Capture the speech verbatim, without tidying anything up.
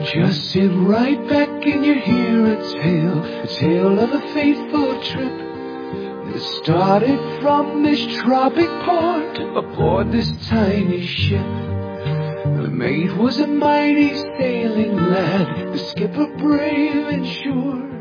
Just sit right back and you hear a tale, a tale of a fateful trip that started from this tropic port aboard this tiny ship. The mate was a mighty sailing lad, the skipper brave and sure.